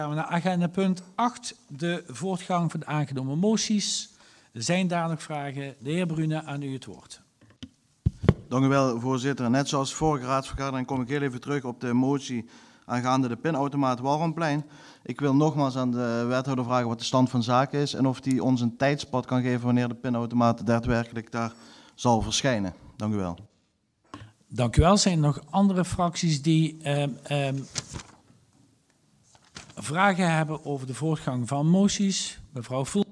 gaan we naar agenda punt 8, de voortgang van de aangenomen moties. Zijn daar nog vragen? De heer Brune, aan u het woord. Dank u wel, voorzitter. Net zoals vorige raadsvergadering kom ik heel even terug op de motie aangaande de pinautomaat Walramplein. Ik wil nogmaals aan de wethouder vragen wat de stand van zaken is en of die ons een tijdspad kan geven wanneer de pinautomaat daadwerkelijk daar zal verschijnen. Dank u wel. Dank u wel. Zijn er nog andere fracties die vragen hebben over de voortgang van moties? Mevrouw Voel.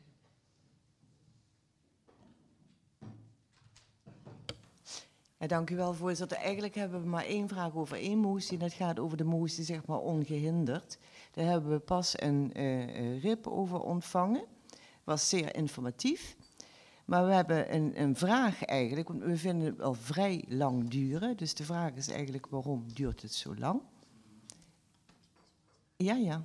Ja, dank u wel, voorzitter. Eigenlijk hebben we maar één vraag over één motie. En dat gaat over de motie, zeg maar, ongehinderd. Daar hebben we pas een RIP over ontvangen. Was zeer informatief. Maar we hebben een vraag eigenlijk, want we vinden het wel vrij lang duren. Dus de vraag is eigenlijk, waarom duurt het zo lang? Ja.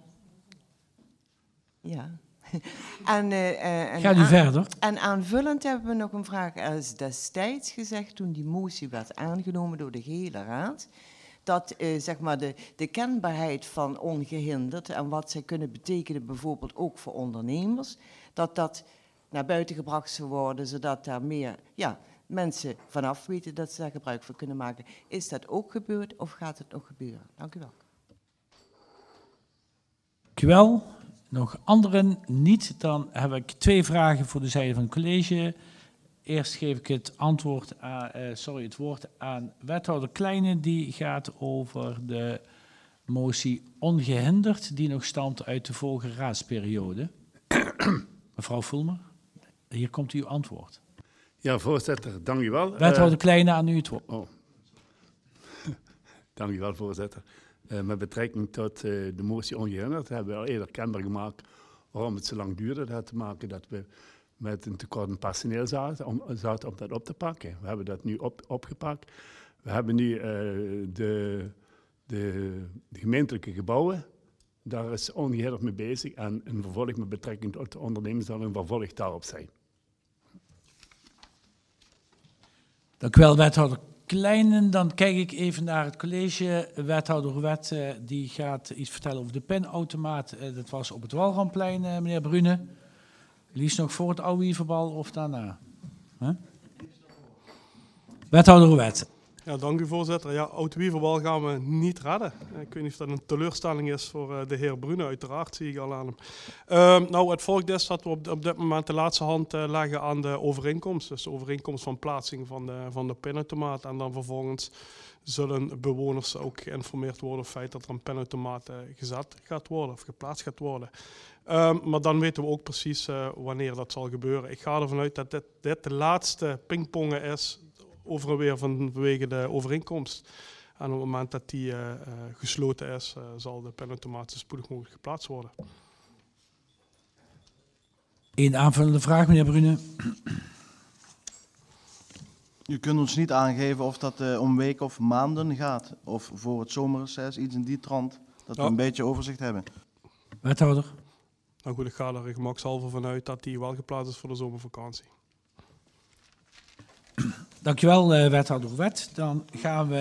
Gaat u verder? En aanvullend hebben we nog een vraag. Er is destijds gezegd, toen die motie werd aangenomen door de gehele raad, dat zeg maar de kenbaarheid van ongehinderd en wat zij kunnen betekenen bijvoorbeeld ook voor ondernemers, dat naar buiten gebracht zou worden, zodat daar meer mensen vanaf weten dat ze daar gebruik van kunnen maken. Is dat ook gebeurd of gaat het nog gebeuren? Dank u wel. Dank u wel. Nog anderen niet? Dan heb ik 2 vragen voor de zijde van het college. Eerst geef ik het woord aan wethouder Kleine. Die gaat over de motie ongehinderd, die nog stamt uit de vorige raadsperiode. Mevrouw Fulmer, hier komt uw antwoord. Ja, voorzitter, dank u wel. Wethouder Kleine, aan u het woord. Dank u wel, voorzitter. Met betrekking tot de motie ongehinderd hebben we al eerder kenbaar gemaakt waarom het zo lang duurde. Dat had te maken dat we met een tekort aan personeel zaten om dat op te pakken. We hebben dat nu opgepakt. We hebben nu de gemeentelijke gebouwen. Daar is ongehinderd mee bezig en een vervolg met betrekking tot de ondernemers zal een vervolg daarop zijn. Dank u wel, wethouder Kleinen. Dan kijk ik even naar het college. Wethouder Wet die gaat iets vertellen over de pinautomaat. Dat was op het Walramplein, meneer Brune. Liefst nog voor het Ouwieverbal of daarna? Wethouder Wet. Ja, dank u, voorzitter. Ja, Oud-Wieverbal gaan we niet redden. Ik weet niet of dat een teleurstelling is voor de heer Brune, uiteraard, zie ik al aan hem. Nou, het volgende is dat we op dit moment de laatste hand leggen aan de overeenkomst. Dus de overeenkomst van plaatsing van de pinautomaat. En dan vervolgens zullen bewoners ook geïnformeerd worden over het feit dat er een pinautomaat gezet gaat worden of geplaatst gaat worden. Maar dan weten we ook precies wanneer dat zal gebeuren. Ik ga ervan uit dat dit de laatste pingpongen is over en weer vanwege de overeenkomst. En op het moment dat die gesloten is, zal de pinautomaat zo spoedig mogelijk geplaatst worden. Een aanvullende vraag, meneer Brune. U kunt ons niet aangeven of dat om weken of maanden gaat. Of voor het zomerreces, iets in die trant. Dat we een beetje overzicht hebben. Wethouder. Nou goed, ik ga er gemakshalve vanuit dat die wel geplaatst is voor de zomervakantie. Dank u wel, wethouder Wet. Dan gaan we